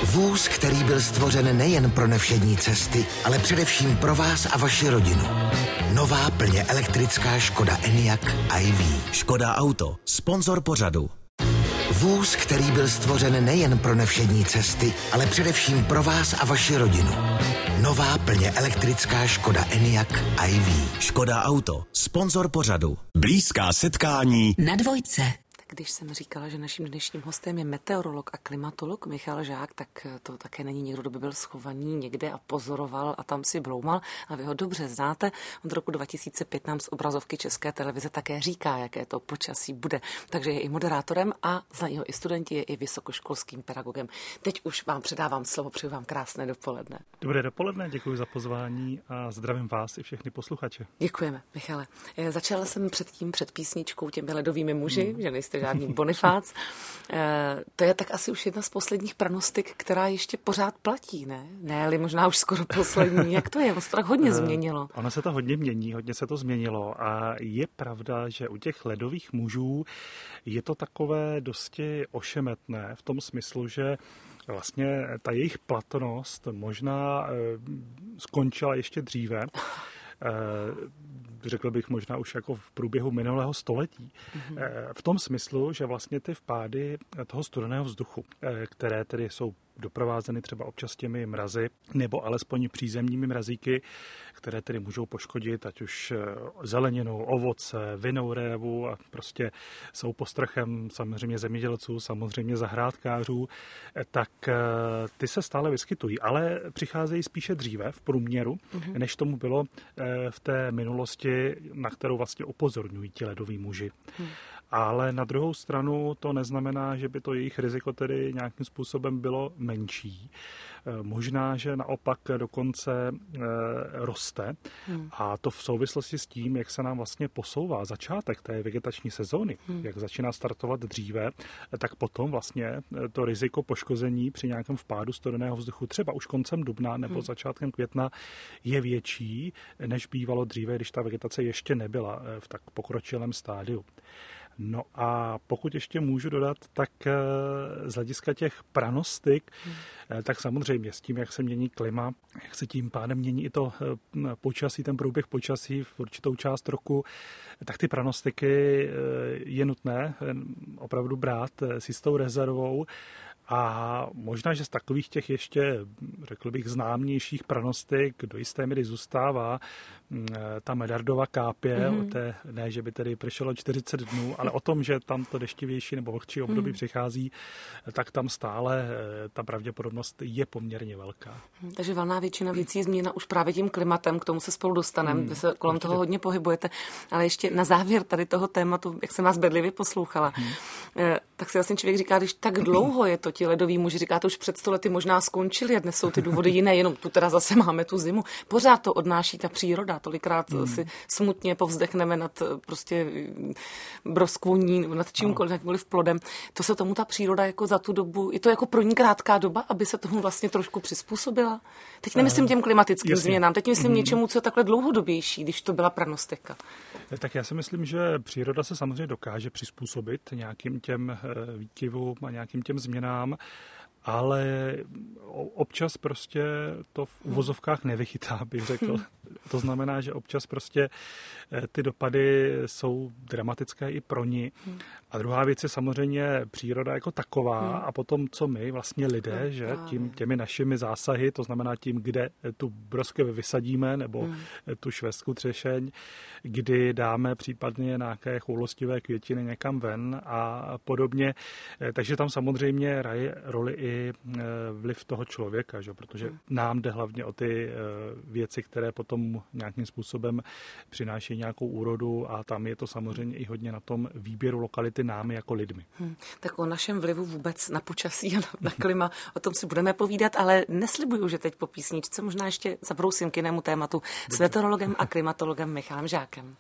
Vůz, který byl stvořen nejen pro nevšední cesty, ale především pro vás a vaši rodinu. Nová plně elektrická Škoda Enyaq iV. Škoda Auto, sponzor pořadu. Vůz, který byl stvořen nejen pro nevšední cesty, ale především pro vás a vaši rodinu. Nová plně elektrická Škoda Enyaq iV. Škoda Auto, sponzor pořadu. Blízká setkání na Dvojce. Když jsem říkala, že naším dnešním hostem je meteorolog a klimatolog Michal Žák, tak to také není někdo, kdo by byl schovaný někde a pozoroval a tam si bloumal, a vy ho dobře znáte. Od roku 2005 nám z obrazovky České televize také říká, jaké to počasí bude. Takže je i moderátorem a za něho i studenti, je i vysokoškolským pedagogem. Teď už vám předávám slovo, přeju vám krásné dopoledne. Dobré dopoledne, děkuji za pozvání a zdravím vás i všechny posluchače. Děkujeme, Michale. Začala jsem před písničkou těmi ledovými muži, že nejste žádný Bonifác. To je tak asi už jedna z posledních pranostik, která ještě pořád platí, ne? Ne-li možná už skoro poslední. Jak to je? On se to tak hodně změnilo. Ono se to hodně mění, hodně se to změnilo a je pravda, že u těch ledových mužů je to takové dosti ošemetné v tom smyslu, že vlastně ta jejich platnost možná skončila ještě dříve. Řekl bych možná už jako v průběhu minulého století. V tom smyslu, že vlastně ty vpády toho studeného vzduchu, které tedy jsou doprovázeny třeba občas těmi mrazy, nebo alespoň přízemními mrazíky, které tedy můžou poškodit ať už zeleninu, ovoce, vinnou révu a prostě jsou postrachem samozřejmě zemědělců, samozřejmě zahrádkářů, tak ty se stále vyskytují, ale přicházejí spíše dříve v průměru, než tomu bylo v té minulosti, na kterou vlastně upozorňují ti ledoví muži. Ale na druhou stranu to neznamená, že by to jejich riziko tedy nějakým způsobem bylo menší. Možná, že naopak dokonce roste a to v souvislosti s tím, jak se nám vlastně posouvá začátek té vegetační sezóny, jak začíná startovat dříve, tak potom vlastně to riziko poškození při nějakém vpádu studeného vzduchu třeba už koncem dubna nebo začátkem května je větší, než bývalo dříve, když ta vegetace ještě nebyla v tak pokročilém stádiu. No a pokud ještě můžu dodat, tak z hlediska těch pranostik, tak samozřejmě s tím, jak se mění klima, jak se tím pádem mění i to počasí, ten průběh počasí v určitou část roku, tak ty pranostiky je nutné opravdu brát s jistou rezervou. A možná, že z takových těch ještě, řekl bych, známějších pranostik do jisté míry zůstává ta Medardova kápě, o té, ne, že by tedy pršelo 40 dnů, ale o tom, že tam to deštivější nebo vlhčí období přichází, tak tam stále ta pravděpodobnost je poměrně velká. Takže valná většina věcí je změněna už právě tím klimatem, k tomu se spolu dostaneme, vy se kolem toho hodně pohybujete, ale ještě na závěr tady toho tématu, jak jsem vás bedlivě poslouchala, tak si vlastně člověk říká, když tak dlouho je to ti ledoví muži, říkáte, už před 100 lety možná skončili a dnes jsou ty důvody jiné, jenom tu teda zase máme tu zimu. Pořád to odnáší ta příroda, tolikrát si smutně povzdechneme nad prostě broskvoní, nad čímkoliv, jakýmkoliv plodem. To se tomu ta příroda jako za tu dobu, je to jako pro ní krátká doba, aby se tomu vlastně trošku přizpůsobila? Teď nemyslím těm klimatickým změnám, teď myslím něčemu, co je takhle dlouhodobější, když to byla pranostika. Tak já si myslím, že příroda se samozřejmě dokáže přizpůsobit nějakým těm výkyvům a nějakým těm změnám, ale občas prostě to v uvozovkách nevychytá, bych řekl. To znamená, že občas prostě ty dopady jsou dramatické i pro ní. A druhá věc je samozřejmě příroda jako taková a potom, co my vlastně lidé, že těmi našimi zásahy, to znamená tím, kde tu broskev vysadíme nebo tu švestku třešeň, kdy dáme případně nějaké choulostivé květiny někam ven a podobně. Takže tam samozřejmě hraje roli i vliv toho člověka, že? Protože nám jde hlavně o ty věci, které potom nějakým způsobem přináší nějakou úrodu a tam je to samozřejmě i hodně na tom výběru lokality námi jako lidmi. Tak o našem vlivu vůbec na počasí a na klima, o tom si budeme povídat, ale neslibuju, že teď po písničce možná ještě zabrousím k jinému tématu s meteorologem a klimatologem Michalem Žákem.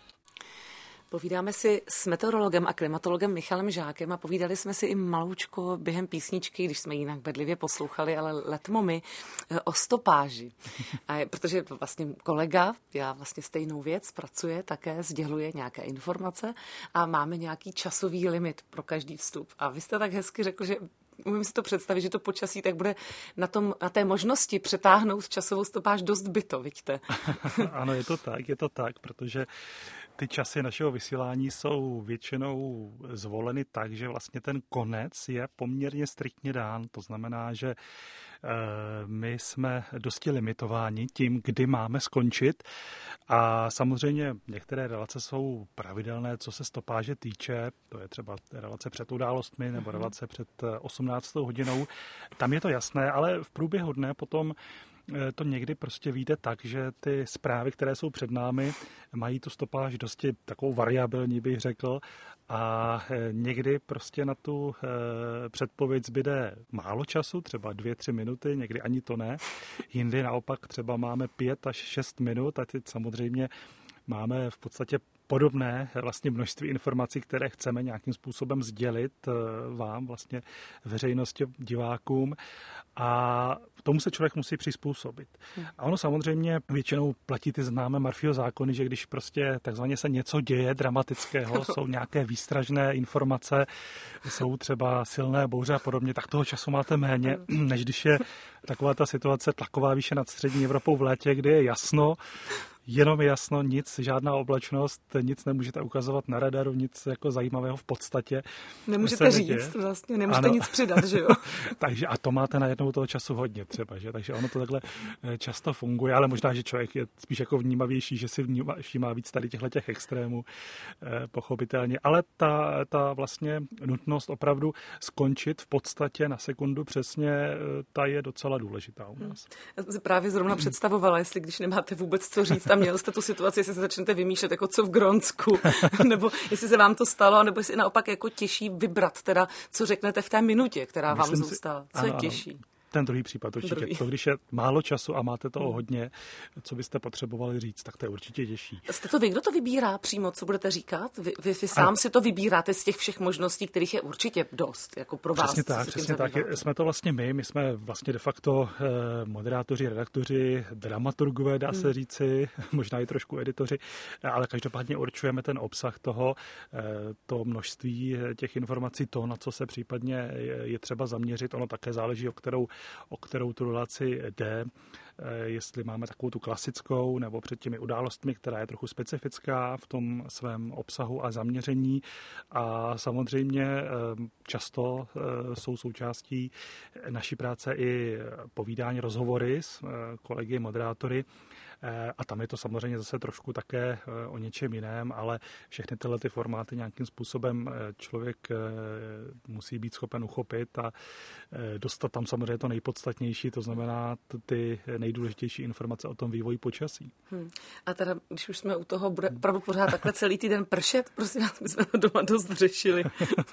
Povídáme si s meteorologem a klimatologem Michalem Žákem a povídali jsme si i maloučko během písničky, když jsme jinak bedlivě poslouchali, ale letmo my, o stopáži. A protože vlastně kolega, já vlastně stejnou věc, pracuje také, sděluje nějaké informace a máme nějaký časový limit pro každý vstup. A vy jste tak hezky řekl, že umím si to představit, že to počasí tak bude na té možnosti přetáhnout časovou stopáž dost byto, vidíte? Ano, je to tak, protože ty časy našeho vysílání jsou většinou zvoleny tak, že vlastně ten konec je poměrně striktně dán. To znamená, že my jsme dosti limitováni tím, kdy máme skončit. A samozřejmě některé relace jsou pravidelné, co se stopáže týče. To je třeba relace před událostmi nebo relace před 18. hodinou. Tam je to jasné, ale v průběhu dne potom to někdy prostě vyjde tak, že ty zprávy, které jsou před námi, mají tu stopáž dosti takovou variabilní, bych řekl, a někdy prostě na tu předpověď zbyde málo času, třeba 2-3 minuty, někdy ani to ne. Jindy naopak třeba máme 5 až 6 minut a teď samozřejmě máme v podstatě podobné vlastně množství informací, které chceme nějakým způsobem sdělit vám, vlastně veřejnosti, divákům, a tomu se člověk musí přizpůsobit. A ono samozřejmě většinou platí ty známé Murphyho zákony, že když prostě takzvaně se něco děje dramatického, jsou nějaké výstražné informace, jsou třeba silné bouře a podobně, tak toho času máte méně, než když je taková ta situace tlaková výše nad střední Evropou v létě, kdy je jasno, jenom jasno, nic, žádná oblačnost, nic nemůžete ukazovat na radaru, nic jako zajímavého v podstatě. Nemůžete říct vlastně, nemůžete nic přidat, že jo? Takže a to máte najednou toho času hodně třeba, že? Takže ono to takhle často funguje, ale možná, že člověk je spíš jako vnímavější, že si všímá víc tady těch extrémů, pochopitelně. Ale ta vlastně nutnost opravdu skončit v podstatě na sekundu přesně, ta je docela důležitá u nás. Já jsem si právě zrovna představovala, jestli když nemáte vůbec co říct a měl jste tu situaci, jestli se začnete vymýšlet jako co v Grónsku, nebo jestli se vám to stalo, nebo jestli naopak jako těžší vybrat teda, co řeknete v té minutě, která vám zůstala. Co je těžší? Ten druhý případ určitě. To, když je málo času a máte toho hodně, co byste potřebovali říct, tak to je určitě těžší. Jste to vy, kdo to vybírá přímo, co budete říkat? Vy sám si to vybíráte z těch všech možností, kterých je určitě dost, jako pro vás. Přesně tak. Jsme to vlastně my jsme vlastně de facto moderátoři, redaktoři, dramaturgové, dá se říci, možná i trošku editoři, ale každopádně určujeme ten obsah toho, to množství těch informací, to, na co se případně je třeba zaměřit. Ono také záleží, o kterou tu relaci jde, jestli máme takovou tu klasickou nebo před těmi událostmi, která je trochu specifická v tom svém obsahu a zaměření. A samozřejmě často jsou součástí naší práce i povídání, rozhovory s kolegy moderátory. A tam je to samozřejmě zase trošku také o něčem jiném, ale všechny tyhle ty formáty nějakým způsobem člověk musí být schopen uchopit a dostat tam samozřejmě to nejpodstatnější, to znamená ty nejdůležitější informace o tom vývoji počasí. A teda, když už jsme u toho, bude opravdu pořád takhle celý týden pršet? Prosím nás, my jsme to doma dost řešili.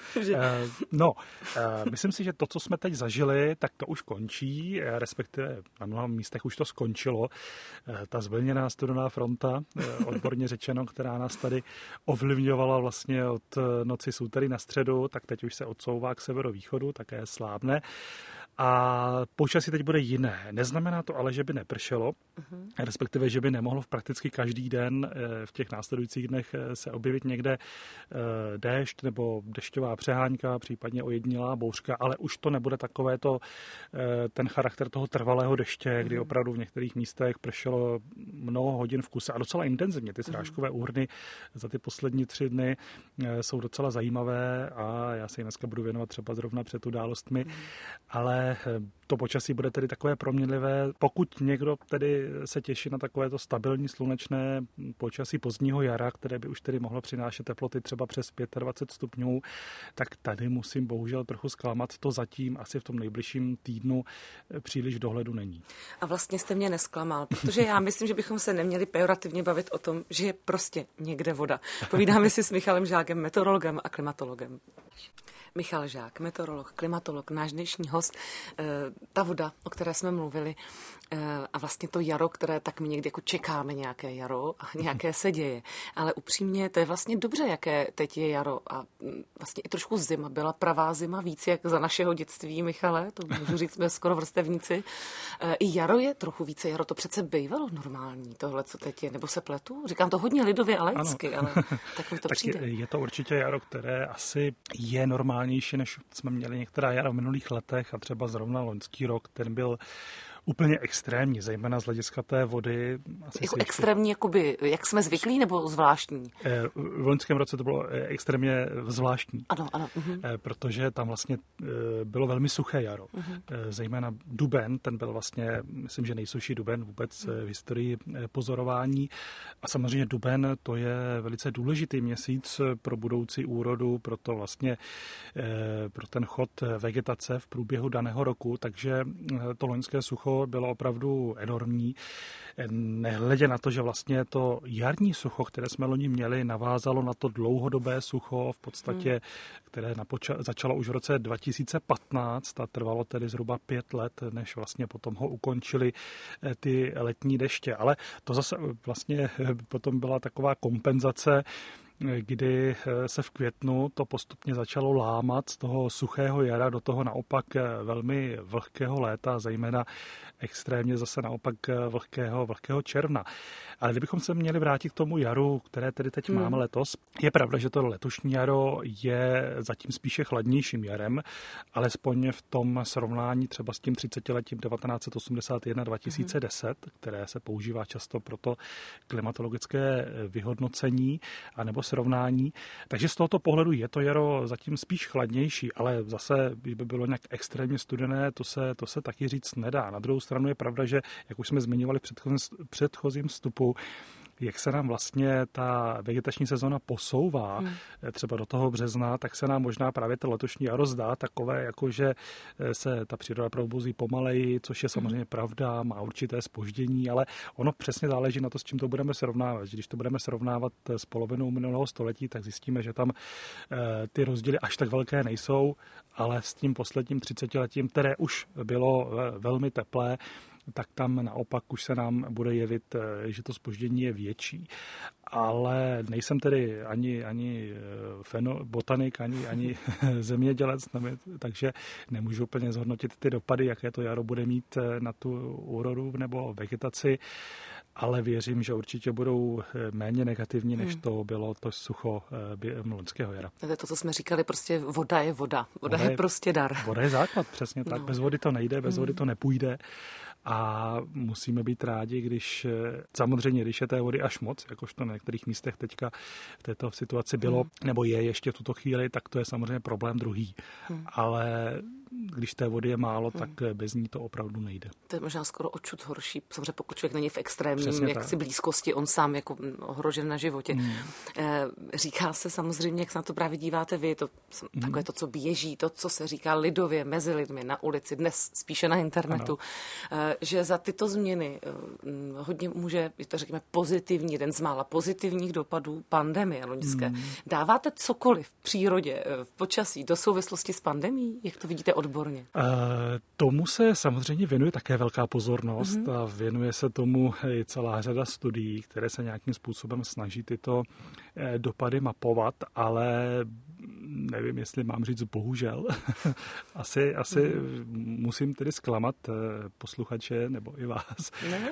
Myslím si, že to, co jsme teď zažili, tak to už končí, respektive na mnoha místech už to skončilo. Ta zvlněná studená fronta, odborně řečeno, která nás tady ovlivňovala vlastně od noci z úterý na středu, tak teď už se odsouvá k severovýchodu, také slábne. A počasí teď bude jiné. Neznamená to ale, že by nepršelo, respektive, že by nemohlo prakticky každý den v těch následujících dnech se objevit někde déšť nebo dešťová přehánka, případně ojedinělá bouřka, ale už to nebude takovéto ten charakter toho trvalého deště, kdy opravdu v některých místech pršelo mnoho hodin v kuse a docela intenzivně. Ty srážkové úhrny za ty poslední 3 dny jsou docela zajímavé a já se jim dneska budu věnovat třeba zrovna před událostmi, ale to počasí bude tedy takové proměnlivé. Pokud někdo tedy se těší na takovéto stabilní slunečné počasí pozdního jara, které by už tedy mohlo přinášet teploty třeba přes 25 stupňů, tak tady musím bohužel trochu zklamat. To zatím asi v tom nejbližším týdnu příliš v dohledu není. A vlastně jste mě nesklamal, protože já myslím, že bychom se neměli pejorativně bavit o tom, že je prostě někde voda. Povídáme si s Michalem Žákem, meteorologem a klimatologem. Michal Žák, meteorolog, klimatolog, náš dnešní host. ta voda, o které jsme mluvili, a vlastně to jaro, které tak my někdy jako čekáme nějaké jaro a nějaké se děje. Ale upřímně, to je vlastně dobře, jaké teď je jaro. A vlastně i trošku zima. Byla pravá zima víc, jak za našeho dětství, Michale, to můžu říct, jsme skoro vrstevníci. I jaro je trochu více jaro. To přece bývalo normální, tohle, co teď je. Nebo se pletu? Říkám to hodně lidově a laicky, ale tak mi to přijde. Je to určitě jaro, které asi je normálnější, než jsme měli některá jara v minulých letech a třeba zrovna loňský rok, ten byl úplně extrémní, zejména z hlediska té vody. Jako extrémní, jakoby, jak jsme zvyklí, nebo zvláštní? V loňském roce to bylo extrémně zvláštní. Ano. Protože tam vlastně bylo velmi suché jaro. Zejména duben, ten byl vlastně, myslím, že nejsušší duben vůbec v historii pozorování. A samozřejmě duben, to je velice důležitý měsíc pro budoucí úrodu, pro to vlastně, pro ten chod vegetace v průběhu daného roku, takže to loňské sucho bylo opravdu enormní. Nehledě na to, že vlastně to jarní sucho, které jsme loni měli, navázalo na to dlouhodobé sucho, v podstatě, které začalo už v roce 2015 a trvalo tedy zhruba 5 let, než vlastně potom ho ukončili ty letní deště. Ale to zase vlastně potom byla taková kompenzace, kdy se v květnu to postupně začalo lámat z toho suchého jara do toho naopak velmi vlhkého léta, zejména extrémně zase naopak vlhkého června. Ale kdybychom se měli vrátit k tomu jaru, které tedy teď máme letos, je pravda, že to letošní jaro je zatím spíše chladnějším jarem, alespoň v tom srovnání třeba s tím 30-letím 1981-2010, které se používá často pro to klimatologické vyhodnocení anebo srovnání. Takže z tohoto pohledu je to jaro zatím spíš chladnější, ale zase, když by bylo nějak extrémně studené, to se taky říct nedá. Na druhou stranu je pravda, že, jak už jsme zmiňovali v předchozím vstupu, jak se nám vlastně ta vegetační sezona posouvá třeba do toho března, tak se nám možná právě to letošní jaro zdá takové, jako že se ta příroda probouzí pomaleji, což je samozřejmě pravda, má určité zpoždění, ale ono přesně záleží na to, s čím to budeme srovnávat. Když to budeme srovnávat s polovinou minulého století, tak zjistíme, že tam ty rozdíly až tak velké nejsou, ale s tím posledním 30letím, které už bylo velmi teplé, tak tam naopak už se nám bude jevit, že to zpoždění je větší. Ale nejsem tedy ani botanik, ani zemědělec, takže nemůžu úplně zhodnotit ty dopady, jaké to jaro bude mít na tu úrodu nebo vegetaci, ale věřím, že určitě budou méně negativní, než to bylo to sucho loňského jara. To je to, co jsme říkali, prostě voda je voda. Voda je prostě dar. Voda je základ, přesně tak. Bez vody to nejde, bez vody to nepůjde. A musíme být rádi, když je té vody až moc, jakož to na některých místech teďka v této situaci bylo, nebo je ještě v tuto chvíli, tak to je samozřejmě problém druhý. Ale když té vody je málo, tak bez ní to opravdu nejde. To je možná skoro očud horší, samozřejmě pokud člověk není v extrémním jaksi blízkosti, on sám jako ohrožen na životě. Říká se samozřejmě, jak se na to právě díváte vy, to takové to, co běží, to, co se říká lidově mezi lidmi na ulici, dnes spíše na internetu, že za tyto změny hodně může, je to řekněme pozitivní, jeden z mála pozitivních dopadů pandemie loňské. Dáváte cokoliv v přírodě, v počasí do souvislosti s pandemií? Jak to vidíte odborně? Tomu se samozřejmě věnuje také velká pozornost a věnuje se tomu i celá řada studií, které se nějakým způsobem snaží tyto dopady mapovat, ale nevím, jestli mám říct bohužel. asi musím tedy zklamat posluchače nebo i vás.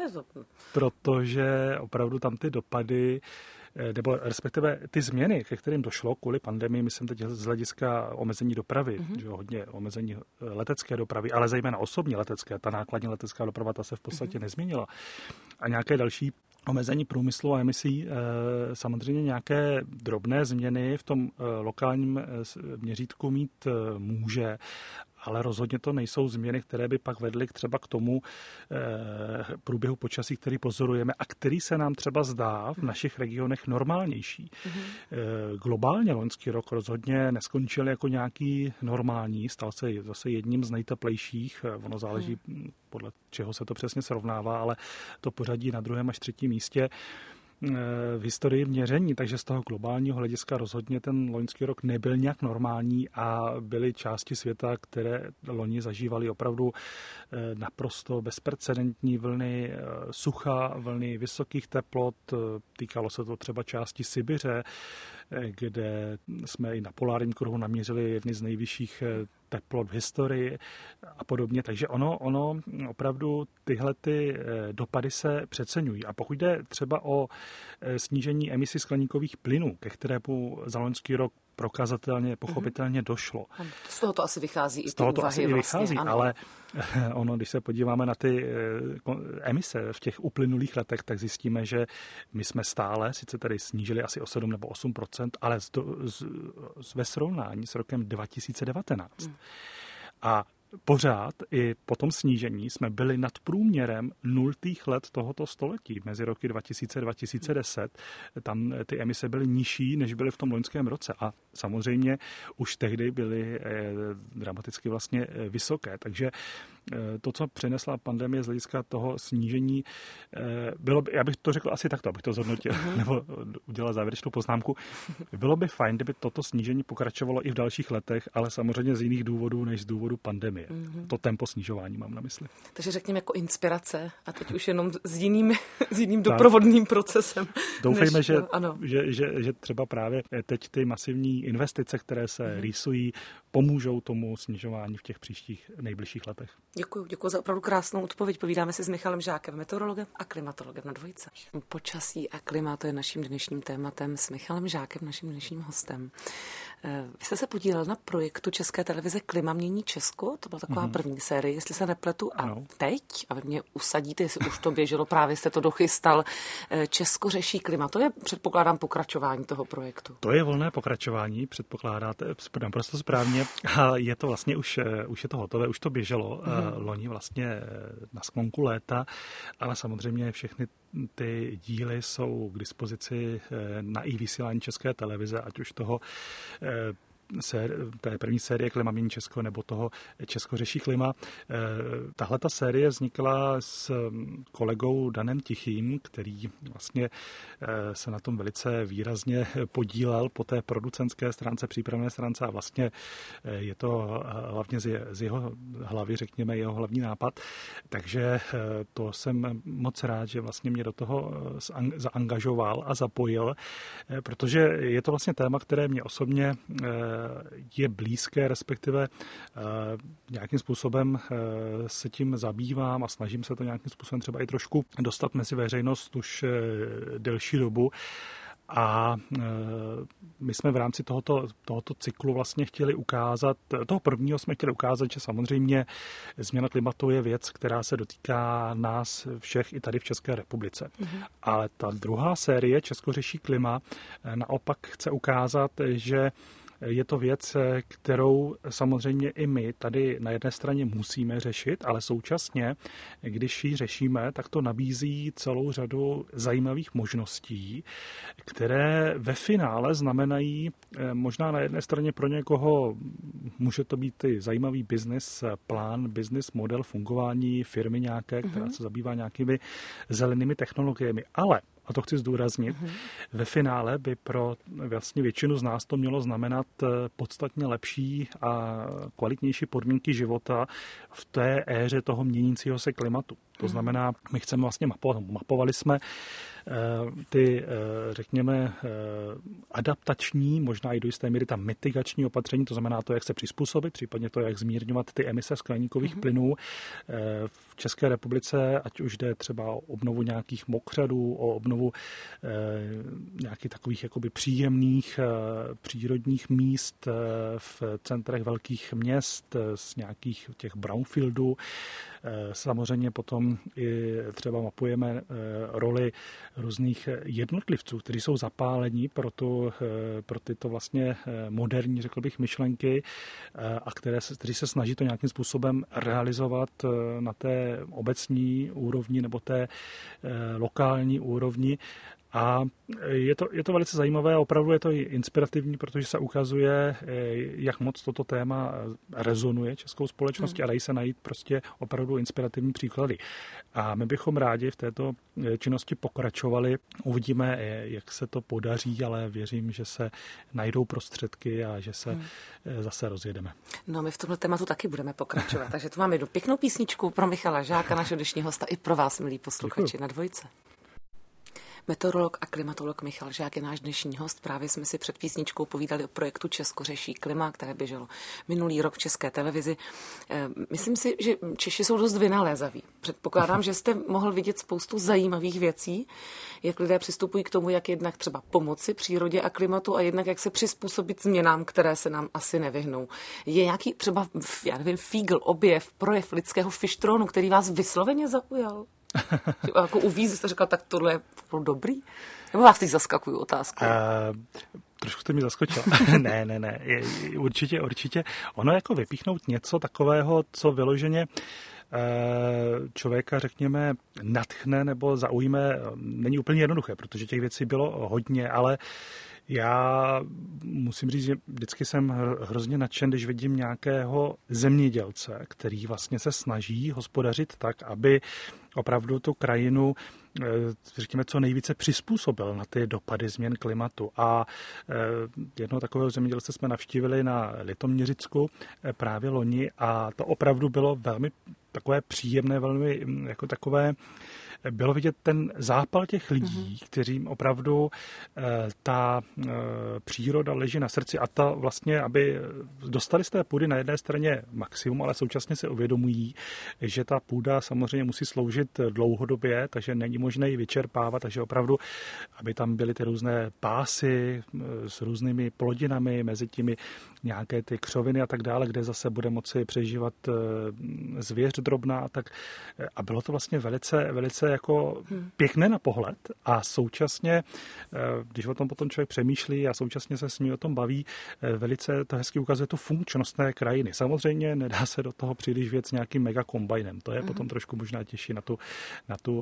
Protože opravdu tam ty dopady nebo respektive ty změny, ke kterým došlo kvůli pandemii, myslím teď z hlediska omezení dopravy, že hodně omezení letecké dopravy, ale zejména osobní letecké, ta nákladní letecká doprava, ta se v podstatě nezměnila. A nějaké další omezení průmyslu a emisí, samozřejmě nějaké drobné změny v tom lokálním měřítku mít může, ale rozhodně to nejsou změny, které by pak vedly třeba k tomu průběhu počasí, který pozorujeme a který se nám třeba zdá v našich regionech normálnější. Globálně loňský rok rozhodně neskončil jako nějaký normální, stal se zase jedním z nejteplejších, ono záleží podle čeho se to přesně srovnává, ale to pořadí na 2. až 3. místě v historii měření, takže z toho globálního hlediska rozhodně ten loňský rok nebyl nějak normální a byly části světa, které loni zažívaly opravdu naprosto bezprecedentní vlny sucha, vlny vysokých teplot. Týkalo se to třeba části Sibiře, kde jsme i na polárním kruhu naměřili jedny z nejvyšších teplot v historii a podobně. Takže ono opravdu tyhle ty dopady se přeceňují. A pokud jde třeba o snížení emisí skleníkových plynů, ke kterému za loňský rok prokazatelně, pochopitelně došlo. Z toho to asi vychází i z toho ty to úvahy asi i vychází, vlastně, ale když se podíváme na ty emise v těch uplynulých letech, tak zjistíme, že my jsme stále, sice tady snížili asi o 7 nebo 8%, ale ve srovnání s rokem 2019. A pořád i po tom snížení jsme byli nad průměrem 0. let tohoto století. Mezi roky 2000 a 2010 tam ty emise byly nižší, než byly v tom loňském roce. A samozřejmě už tehdy byly dramaticky vlastně vysoké. Takže to, co přinesla pandemie z hlediska toho snížení, já bych to řekl asi takto, abych to zhodnotil, nebo udělal závěrečnou poznámku. Bylo by fajn, kdyby toto snížení pokračovalo i v dalších letech, ale samozřejmě z jiných důvodů, než z důvodu pandemie. To tempo snížování mám na mysli. Takže řekněme jako inspirace a teď už jenom s jiným doprovodným procesem. Doufejme, že třeba právě teď ty masivní investice, které se rýsují, pomůžou tomu snižování v těch příštích nejbližších letech. Děkuji za opravdu krásnou odpověď. Povídáme si s Michalem Žákem, meteorologem a klimatologem na Dvojce. Počasí a klima, to je naším dnešním tématem s Michalem Žákem, naším dnešním hostem. Vy jste se podílel na projektu České televize Klima mění Česko, to byla taková první série, jestli se nepletu. A teď, a vy mě usadíte, jestli už to běželo, právě jste to dochystal, Česko řeší klima. To je, předpokládám, pokračování toho projektu. To je volné pokračování, předpokládáte naprosto správně. A je to vlastně už je to hotové, už to běželo loni vlastně na sklonku léta, ale samozřejmě všechny ty díly jsou k dispozici na vysílání České televize, ať už toho té první série Klima mění Česko nebo toho Česko řeší klima. Tahle ta série vznikla s kolegou Danem Tichým, který vlastně se na tom velice výrazně podílel po té producentské stránce, přípravné stránce a vlastně je to hlavně z jeho hlavy, řekněme, jeho hlavní nápad. Takže to jsem moc rád, že vlastně mě do toho zaangažoval a zapojil, protože je to vlastně téma, které mě osobně je blízké, respektive nějakým způsobem se tím zabývám a snažím se to nějakým způsobem třeba i trošku dostat mezi veřejnost už delší dobu. A my jsme v rámci tohoto cyklu vlastně chtěli ukázat, toho prvního jsme chtěli ukázat, že samozřejmě změna klimatu je věc, která se dotýká nás všech i tady v České republice. Ale ta druhá série Česko řeší klima naopak chce ukázat, že je to věc, kterou samozřejmě i my tady na jedné straně musíme řešit, ale současně, když ji řešíme, tak to nabízí celou řadu zajímavých možností, které ve finále znamenají možná na jedné straně pro někoho může to být i zajímavý business plán, business model fungování firmy nějaké, která se zabývá nějakými zelenými technologiemi, ale a to chci zdůraznit, ve finále by pro vlastně většinu z nás to mělo znamenat podstatně lepší a kvalitnější podmínky života v té éře toho měnícího se klimatu. To znamená, my chceme vlastně mapovali jsme ty, řekněme, adaptační, možná i do jisté míry ta mitigační opatření, to znamená to, jak se přizpůsobit, případně to, jak zmírňovat ty emise skleníkových plynů v České republice, ať už jde třeba o obnovu nějakých mokřadů, o obnovu nějakých takových jakoby příjemných přírodních míst v centrech velkých měst, z nějakých těch brownfieldů. Samozřejmě potom i třeba mapujeme roli různých jednotlivců, kteří jsou zapálení pro tyto vlastně moderní, řekl bych, myšlenky a kteří se snaží to nějakým způsobem realizovat na té obecní úrovni nebo té lokální úrovni. A je to velice zajímavé a opravdu je to i inspirativní, protože se ukazuje, jak moc toto téma rezonuje českou společností a dají se najít prostě opravdu inspirativní příklady. A my bychom rádi v této činnosti pokračovali. Uvidíme, jak se to podaří, ale věřím, že se najdou prostředky a že se zase rozjedeme. No, my v tomhle tématu taky budeme pokračovat. Takže tu máme jednu pěknou písničku pro Michala Žáka, našeho dnešního hosta, i pro vás, milí posluchači, na Dvojce. Meteorolog a klimatolog Michal Žák je náš dnešní host. Právě jsme si před písničkou povídali o projektu Česko řeší klima, které běželo minulý rok v České televizi. Myslím si, že Češi jsou dost vynalézaví. Předpokládám, že jste mohl vidět spoustu zajímavých věcí, jak lidé přistupují k tomu, jak jednak třeba pomoci přírodě a klimatu a jednak jak se přizpůsobit změnám, které se nám asi nevyhnou. Je nějaký třeba, já nevím, fígl, objev, projev lidského fištronu, který vás vysloveně zaujal? Jako uvíz jste říkal, tak tohle je dobrý? Nebo vás teď zaskakuju otázku? Trošku jste mi zaskočil. Ne. Určitě. Ono jako vypíchnout něco takového, co vyloženě člověka, řekněme, nadchne nebo zaujme, není úplně jednoduché, protože těch věcí bylo hodně, ale já musím říct, že vždycky jsem hrozně nadšen, když vidím nějakého zemědělce, který vlastně se snaží hospodařit tak, aby opravdu tu krajinu, řekněme, co nejvíce přizpůsobil na ty dopady změn klimatu. A jednoho takového zemědělce jsme navštívili na Litoměřicku právě loni a to opravdu bylo velmi takové příjemné, velmi jako takové, bylo vidět ten zápal těch lidí, kterým opravdu ta příroda leží na srdci a ta vlastně, aby dostali z té půdy na jedné straně maximum, ale současně se uvědomují, že ta půda samozřejmě musí sloužit dlouhodobě, takže není možné ji vyčerpávat, takže opravdu, aby tam byly ty různé pásy s různými plodinami, mezi těmi nějaké ty křoviny a tak dále, kde zase bude moci přežívat zvěř drobná, tak a bylo to vlastně velice jako pěkné na pohled a současně, když o tom potom člověk přemýšlí a současně se s ní o tom baví, velice to hezky ukazuje tu funkčnost té krajiny. Samozřejmě nedá se do toho příliš věc nějakým megakombajnem. To je potom trošku možná těžší na tu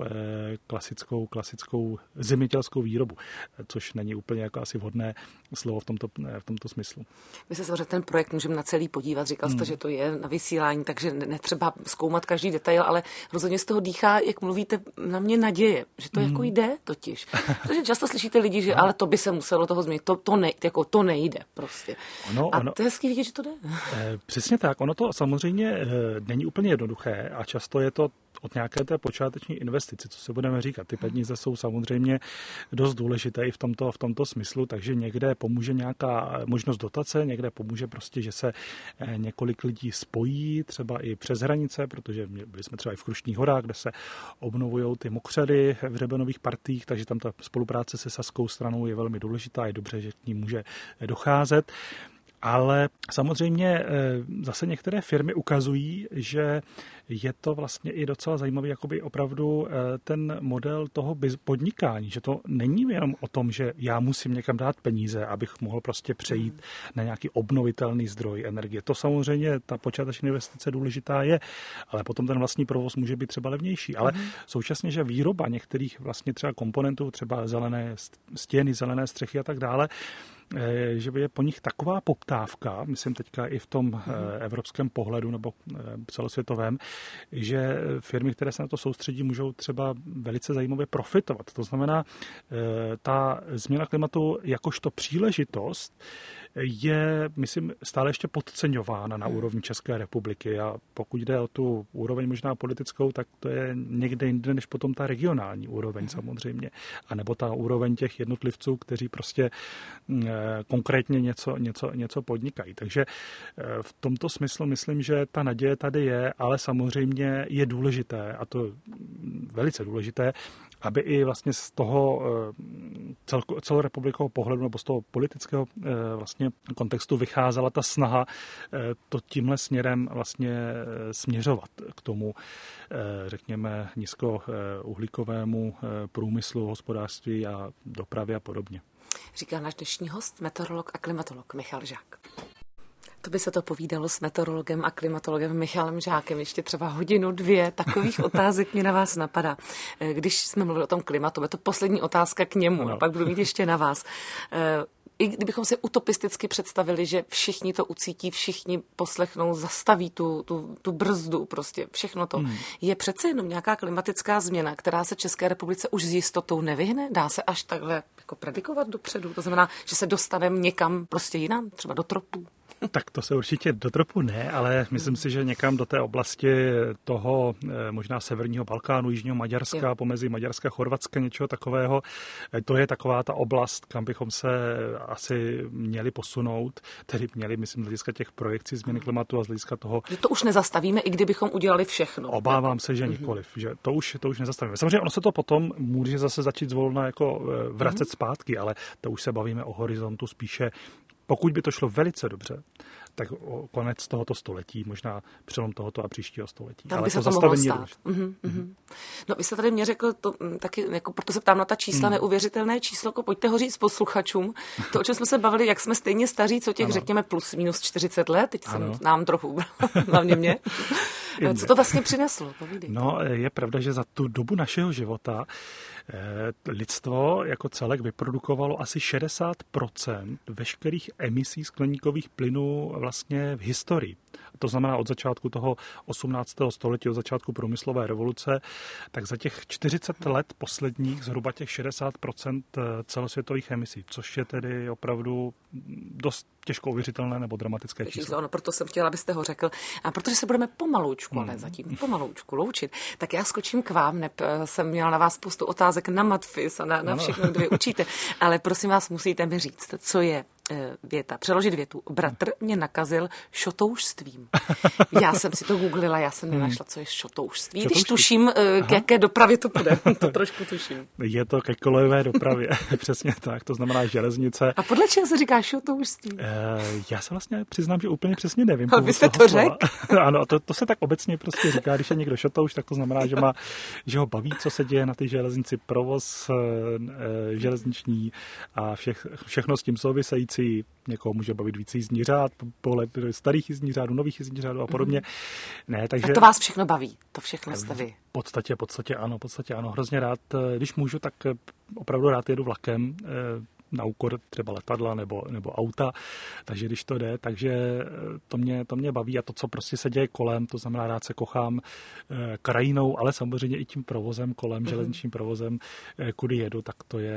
klasickou zemědělskou výrobu, což není úplně jako asi vhodné slovo v tomto smyslu. My se samozřejmě ten projekt můžeme na celý podívat. Říkal jste, že to je na vysílání, takže netřeba zkoumat každý detail, ale rozhodně z toho dýchá, jak mluvíte, na mě naděje, že to jako jde totiž. Protože často slyšíte lidi, že ale to by se muselo toho změnit. To nejde prostě. A to je hezký vidět, že to jde. Přesně tak. Ono to samozřejmě není úplně jednoduché a často je to od nějaké té počáteční investice, co se budeme říkat. Ty peníze jsou samozřejmě dost důležité i v tomto smyslu, takže někde pomůže nějaká možnost dotace, někde pomůže prostě, že se několik lidí spojí, třeba i přes hranice, protože byli jsme třeba i v Krušných horách, kde se obnovují ty mokřady v hřebenových partiích, takže tam ta spolupráce se saskou stranou je velmi důležitá, je dobře, že k ní může docházet. Ale samozřejmě zase některé firmy ukazují, že je to vlastně i docela zajímavý jakoby opravdu ten model toho podnikání, že to není jenom o tom, že já musím někam dát peníze, abych mohl prostě přejít na nějaký obnovitelný zdroj energie. To samozřejmě ta počáteční investice důležitá je, ale potom ten vlastní provoz může být třeba levnější. Ale současně, že výroba některých vlastně třeba komponentů, třeba zelené stěny, zelené střechy a tak dále, že je po nich taková poptávka, myslím teďka i v tom evropském pohledu nebo celosvětovém, že firmy, které se na to soustředí, můžou třeba velice zajímavě profitovat. To znamená, ta změna klimatu jakožto příležitost je, myslím, stále ještě podceňována na úrovni České republiky a pokud jde o tu úroveň možná politickou, tak to je někde jinde než potom ta regionální úroveň samozřejmě. A nebo ta úroveň těch jednotlivců, kteří prostě konkrétně něco podnikají. Takže v tomto smyslu myslím, že ta naděje tady je, ale samozřejmě je důležité, a to velice důležité, aby i vlastně z toho celorepublikového pohledu nebo z toho politického vlastně kontextu vycházela ta snaha to tímhle směrem vlastně směřovat k tomu, řekněme, nízkouhlíkovému průmyslu, hospodářství a dopravě a podobně. Říká náš dnešní host, meteorolog a klimatolog Michal Žák. To by se to povídalo s meteorologem a klimatologem Michalem Žákem. Ještě třeba hodinu, 2 takových otázek mě na vás napadá. Když jsme mluvili o tom klimatu, je to poslední otázka k němu, no. Pak budu mít ještě na vás. I kdybychom si utopisticky představili, že všichni to ucítí, všichni poslechnou, zastaví tu brzdu, prostě všechno to. Je přece jenom nějaká klimatická změna, která se České republice už s jistotou nevyhne? Dá se až takhle jako predikovat dopředu? To znamená, že se dostaneme někam prostě jinam, třeba do tropů? Tak to se určitě do tropu ne, ale myslím si, že někam do té oblasti toho možná severního Balkánu, jižního Maďarska, pomezi Maďarska, Chorvatska, něčeho takového, to je taková ta oblast, kam bychom se asi měli posunout, tedy měli, myslím, z hlediska těch projekcí změny klimatu a z hlediska toho... Že to už nezastavíme, i kdybychom udělali všechno. Obávám se, že nikoliv, že to už nezastavíme. Samozřejmě ono se to potom může zase začít zvolna jako vracet zpátky, ale to už se bavíme o horizontu spíše. Pokud by to šlo velice dobře, tak konec tohoto století, možná přelom tohoto a příštího století. Tak by se to mohlo stát. No, vy jste tady mě řekl, to, taky, jako, proto se ptám na ta čísla, neuvěřitelné číslo, jako, pojďte ho říct posluchačům. To, o čem jsme se bavili, jak jsme stejně staří, co těch, řekněme, plus minus 40 let, teď jsem nám trochu, hlavně mě. Co to vlastně přineslo? Povídej. No, je pravda, že za tu dobu našeho života lidstvo jako celek vyprodukovalo asi 60% veškerých emisí skleníkových plynů vlastně v historii. To znamená od začátku toho 18. století, od začátku průmyslové revoluce, tak za těch 40 let posledních zhruba těch 60% celosvětových emisí, což je tedy opravdu dost těžko uvěřitelné nebo dramatické číslo. No, proto jsem chtěla, abyste ho řekl. A protože se budeme pomaloučku, ale zatím pomaloučku loučit, tak já skočím k vám. Jsem měla na vás spoustu otázek na matfis a na všechno, kdo vy učíte. Ale prosím vás, musíte mi říct, co je věta. Přeložit větu. Bratr mě nakazil šotoušstvím. Já jsem si to googlila, já jsem nenašla, co je šotoušství. Když tuším, k jaké dopravě to bude. To trošku tuším. Je to ke kolejové dopravě. Přesně tak. To znamená železnice. A podle čeho se říká šotoušství? Já se vlastně přiznám, že úplně přesně nevím. Ale vy jste to řekl? Ano, to se tak obecně prostě říká, když je někdo šotouš, tak to znamená, že ho baví, co se děje na té železnici, provoz železniční a všechno s tím související. Někoho může bavit víc jízdní řád, pohled starých jízdních řádů, nových jízdních řádů a podobně. Ne, takže... A to vás všechno baví? To všechno jste vy? V podstatě ano. Hrozně rád, když můžu, tak opravdu rád jedu vlakem, na úkor třeba letadla nebo auta, takže když to jde, takže to mě baví a to, co prostě se děje kolem, to znamená rád se kochám krajinou, ale samozřejmě i tím provozem kolem, železničním provozem, kudy jedu, tak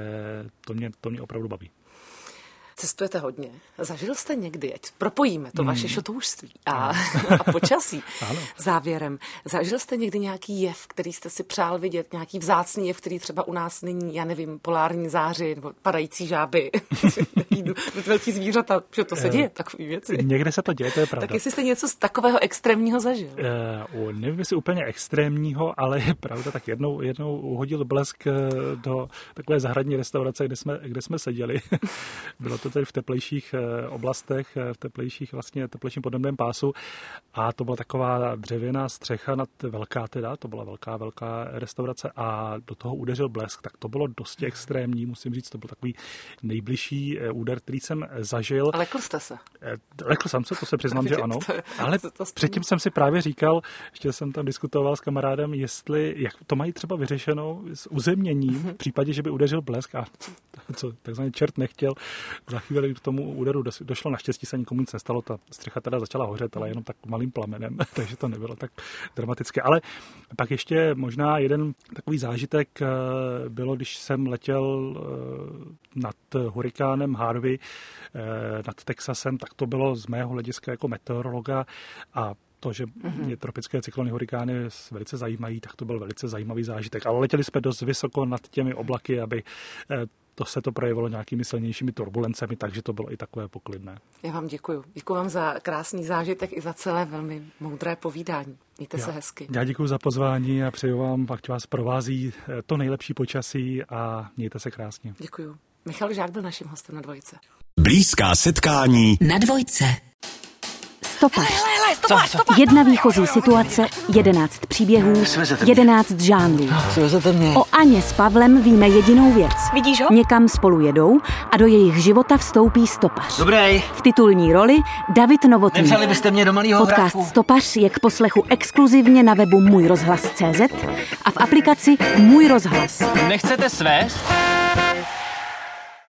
to mě opravdu baví. Cestujete hodně. Zažil jste někdy, ať propojíme to vaše šotoušství a počasí závěrem. Zažil jste někdy nějaký jev, který jste si přál vidět, nějaký vzácný jev, který třeba u nás není, já nevím, polární záři nebo padající žáby, velký zvířata, že to se děje, takové věci. Někde se to děje, to je pravda. Tak jestli jste něco z takového extrémního zažil? Nevím, jestli úplně extrémního, ale je pravda, tak jednou uhodil blesk do takové zahradní restaurace, kde jsme seděli. Bylo to tedy v teplejších oblastech, v teplejším podnebném pásu a to byla taková dřevěná střecha to byla velká restaurace a do toho udeřil blesk, tak to bylo dosti extrémní, musím říct, to byl takový nejbližší úder, který jsem zažil. A lekl jste se? Lekl jsem se, to se přiznám, že ano, ale předtím jsem si právě říkal, ještě jsem tam diskutoval s kamarádem, jak to mají třeba vyřešeno s uzemněním v případě, že by udeřil blesk a co takzvaně čert nechtěl. Za chvíli k tomu úderu došlo, naštěstí se nikomu nic nestalo, ta střecha teda začala hořet, ale jenom tak malým plamenem, takže to nebylo tak dramatické. Ale pak ještě možná jeden takový zážitek bylo, když jsem letěl nad hurikánem Harvey, nad Texasem, tak to bylo z mého hlediska jako meteorologa a to, že mě tropické cyklony, hurikány velice zajímají, tak to byl velice zajímavý zážitek. Ale letěli jsme dost vysoko nad těmi oblaky, aby se to projevilo nějakými silnějšími turbulencemi, takže to bylo i takové poklidné. Já vám děkuju. Děkuji vám za krásný zážitek i za celé velmi moudré povídání. Mějte se hezky. Já děkuji za pozvání a přeju vám, ať vás provází to nejlepší počasí a mějte se krásně. Děkuju. Michal Žák byl naším hostem na Dvojce. Blízká setkání na Dvojce. Stopař. Jedna výchozí situace, 11 příběhů, 11 žánrů. O Aně s Pavlem víme jedinou věc. Vidíš ho? Někam spolu jedou a do jejich života vstoupí stopař. Dobrý. V titulní roli David Novotný. Nepřali byste mě do malýho Podcast hráku. Stopař je k poslechu exkluzivně na webu Můj rozhlas.cz a v aplikaci Můj rozhlas. Nechcete svést?